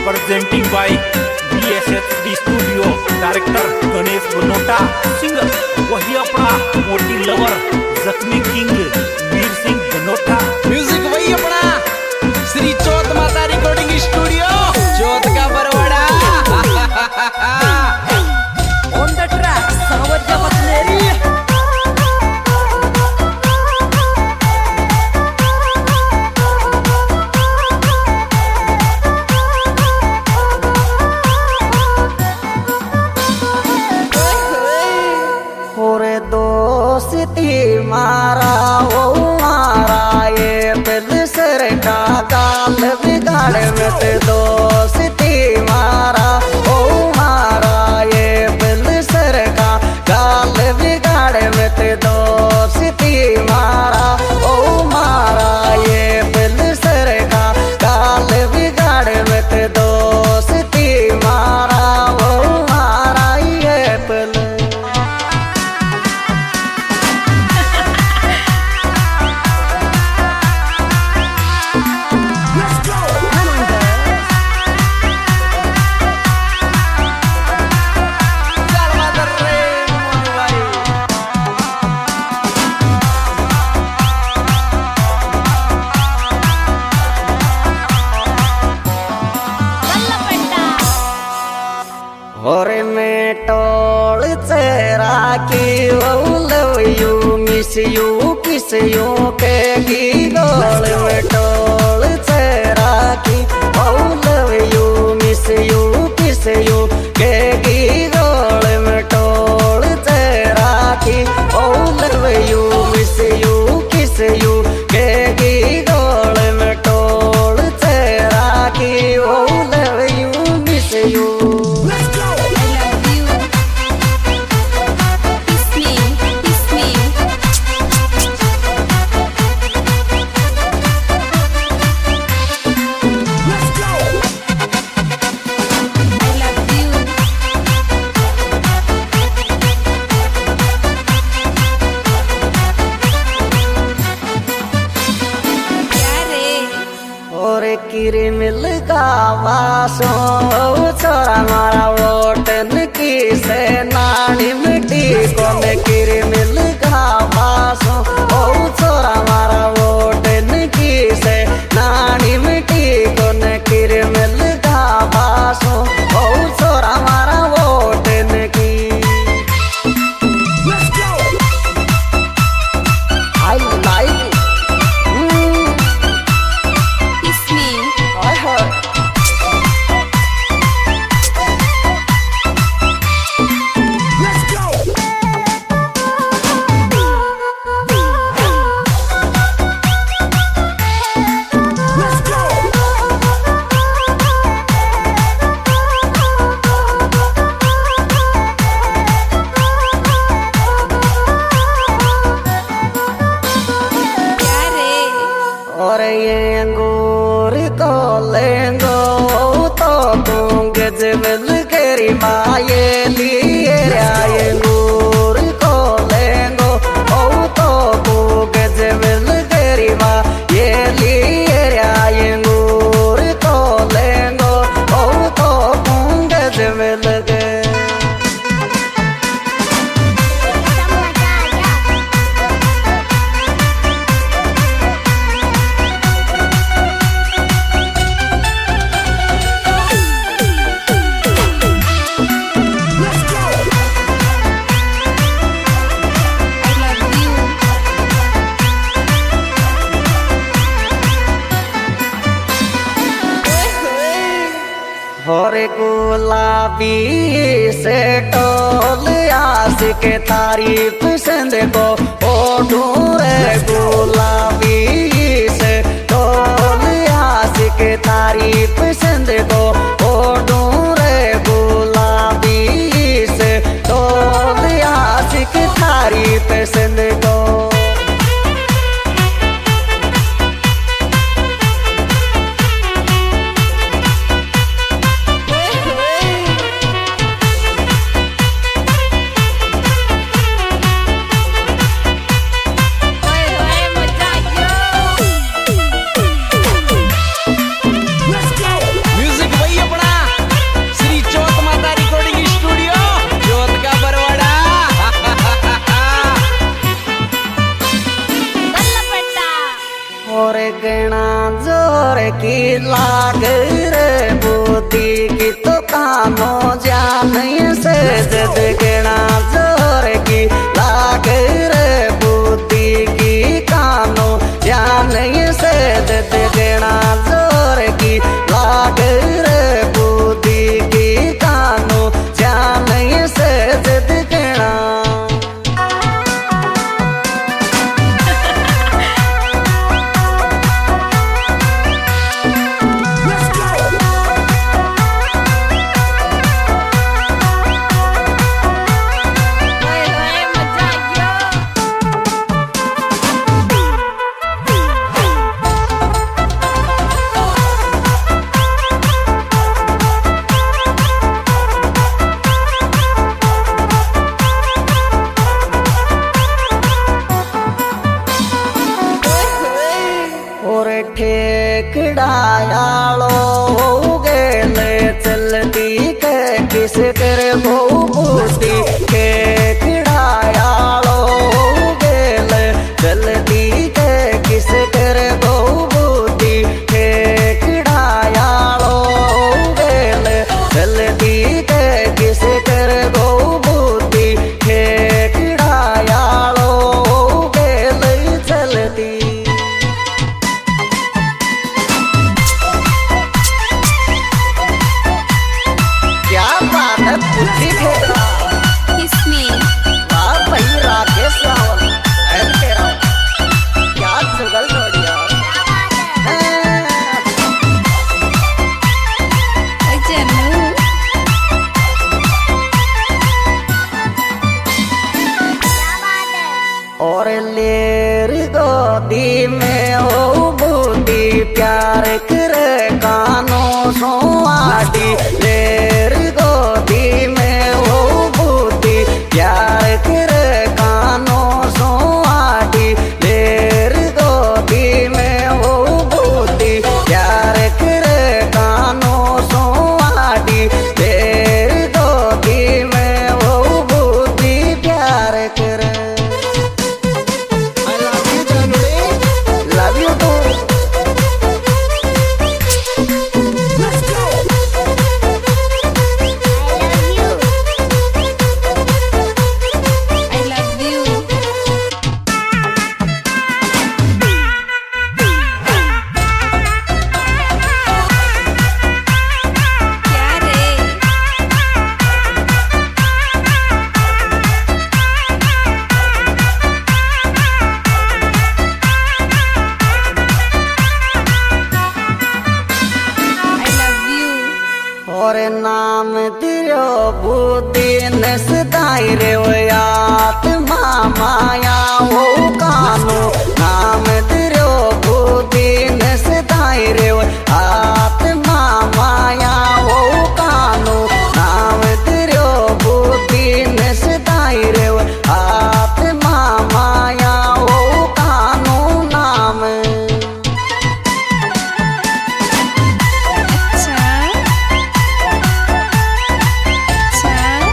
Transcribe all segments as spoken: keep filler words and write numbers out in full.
presenting by V S H D Studio, director Ganesh Banota, singer वही अपना मोटी लवर जख्मी किंग वीर सिंह बनोटा, म्यूजिक वही अपना श्री चौथ माता रिकॉर्डिंग स्टूडियो चौथ का Barwara. On the track, Sawadya Patleri. मारा ओ मारा ये दिल सर का गाल बिगाड़ में ते दोस्ती मारा ओ मारा ये दिल सर का गाल बिगाड़ में ते दोस्ती मारा ओ मारा ये दिल सर का गाल बिगाड़ में ते दोस्ती मारा ओ मारा ये दिल और मैं टोल चेहरा की love you miss you kiss you के गोल में टोल चेहरा की love you miss you kiss you के गोल में टोल चेहरा की love you miss you kiss you के गोल में टोल चेहरा की लव यू मिस यू किरी मिल गावासो छोरा मारा वोटन की से नानी मिट्टी को में किरी मिल गावासो ओ छोरा मारा वोटन की से नानी मिट्टी को न किरी मिल गावासो ओ छोरा मारा वोटन की आई लाइक और ये अंगूर तो लेंगो तो दूंगे जबल करी माये लिए ये अंगूर को लेंगो ओ तो दूंगे जबल करी मा ये लिए ये अंगूर को लेंगो ओ तो दूंगे जबल के और गुलाबी से टोल आस के तारीफ संद को ओ ढूंढे गुलाबी से टोल आस के तारीफ संद को ओ ढूंढे गुलाबी से टोल आस के तारीफ संद को म्यूजिक वही अपना लाग रे बुद्धि की तो कानो जान से जद गणा जोर की लाग रे बुद्धि की कानो जान से जद गणा जोर की लाग रे बुद्धि की कानो जान से जद गणा ठेकड़ायालो गेले चलती के किस कर गो बूटी ठेकड़ायालो गेले चलती के किस कर गो बूटी ठेकड़ायालो गेले चलती के किस कर गो बूटी ठेकड़ायालो गेले चलती बुद्धि ठेकड़ा किसमें वाह भाई राकेश रावल एल तेरा क्या जुगल जोड़िया जनू और लेर गोदी में हो बुद्धि प्यार करे कानो सो आटी लेर गोदी में हो बुद्धि प्यार करे कानो सो आटी लेर गोदी में हो बुद्धि प्यार करे कानो सो आटी लेर गोदी में हो बुद्धि प्यार करे love you too. I love you क्या रे I love you और नाम दियो बुद्धि नसदाई रे आत्मा माया वो कानो नाम दियो बुद्धि नसदाई रे आत्मा माया वो कानो नाम दियो बुद्धि नसदाई रे आत्मा माया वो कानो नाम अच्छा अच्छा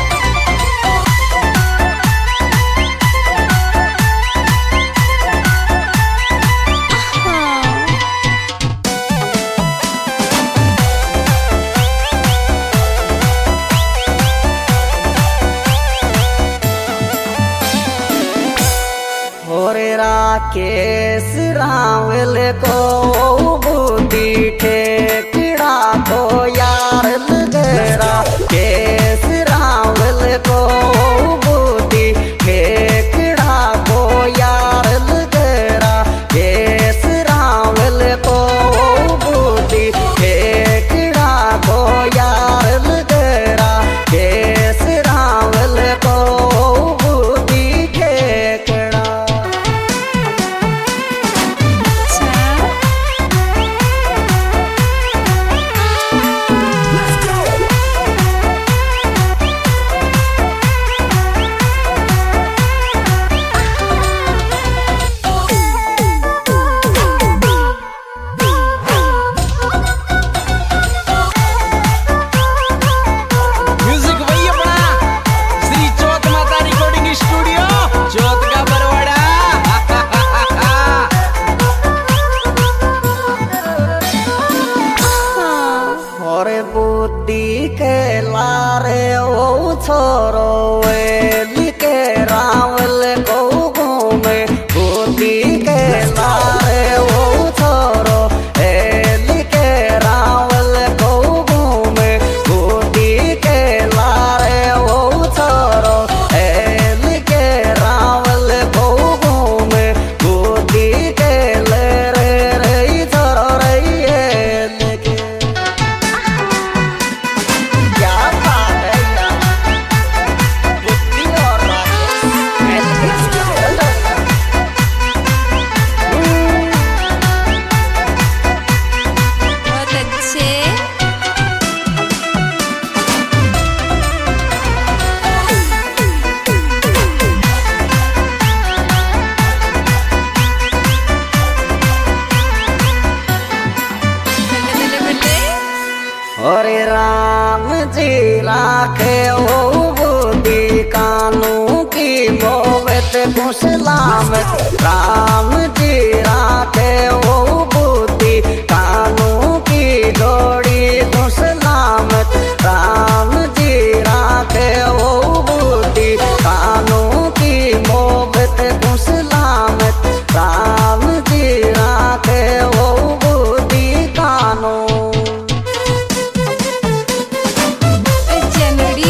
और राकेश रावल को बुद्धि ठेकड़ा को यार लगरा केस रावल को बुद्धि ठेकड़ा को यार लगरा केस रावल को बुद्धि ठेकड़ा को यार लगरा केस रावल को बुद्धि ठेकड़ा अच्छा बुद्धि के लारे ओ छोरो वेली के रावल को घूमे बुद्धि के लारे ओ छोरो एली के रावल को घूमे बुद्धि के लारे ओ छोरो एली के रावल को घूमे बुद्धि के ले रे रे छोरो रे एली के क्या बात है यार बुद्धि और बहुत अच्छे। बल्ले बल्ले बल्ले। हरे राम जी राखे ओ बुद्धि कानून की मोहब्बत कुसलामत राम जी राखे ओ बुद्धि कानून की जोड़ी कुसलामत राम जी राखे ओ बुद्धि कानून की मोहब्बत कुसलामत राम जी राखे ओ बुद्धि कानून जनवरी।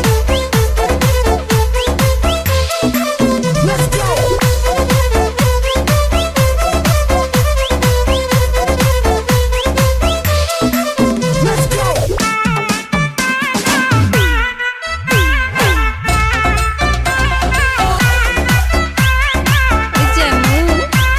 जम्मू।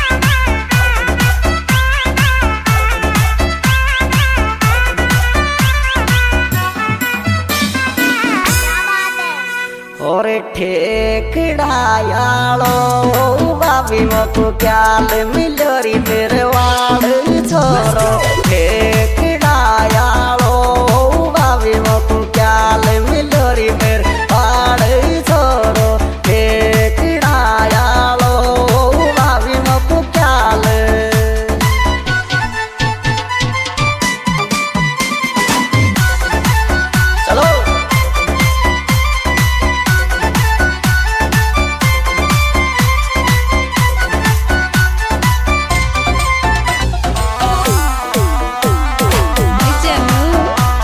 और ठेकड़ायालो बाबी मको क्याल मिलोरी मेरे वाड़ छोरो ठेकड़ायालो बाबी मको क्याल मिलोरी मेरे वाड़ छोरो ठेकड़ायालो बाबी मको क्याल चलो जम्मू।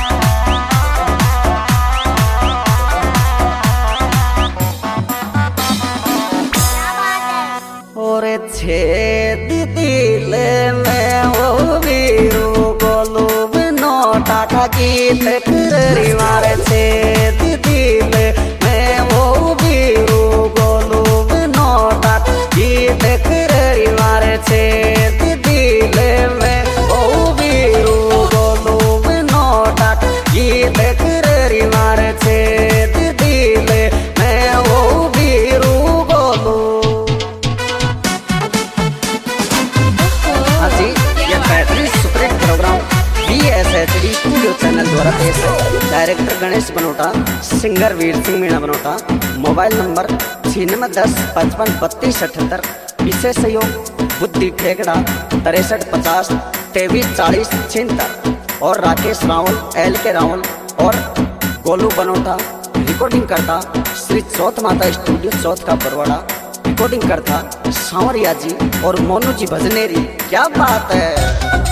और छेद दिल में वो वीरू गोलू बिनो टाटा गीत कररी मारे छेद दिल में वो वीरू गोलू बिनो टाटा गीत कररी मारे छेद दिल में वो वीरू गोलू बिनो टाटा गीत कररी मारे छेद दिल में वो वीरू गोलू हाँ जी, ये बेहतरीन superhit program B S H D studio channel द्वारा पेश है। Director Ganesh Banota, singer Veer Singh Meena Banota. Mobile number छियानवे दस पचपन बत्तीस अठहत्तर। विशेष सहयोग बुद्धि ठेकड़ा तिरसठ पचास तेईस चालीस छिहत्तर और राकेश रावल एल के रावल और गोलू बनोटा। रिकॉर्डिंग करता श्री चौथ माता स्टूडियो चौथ का बरवाड़ा। रिकॉर्डिंग करता सांवरिया जी और मोनू जी भजनेरी। क्या बात है।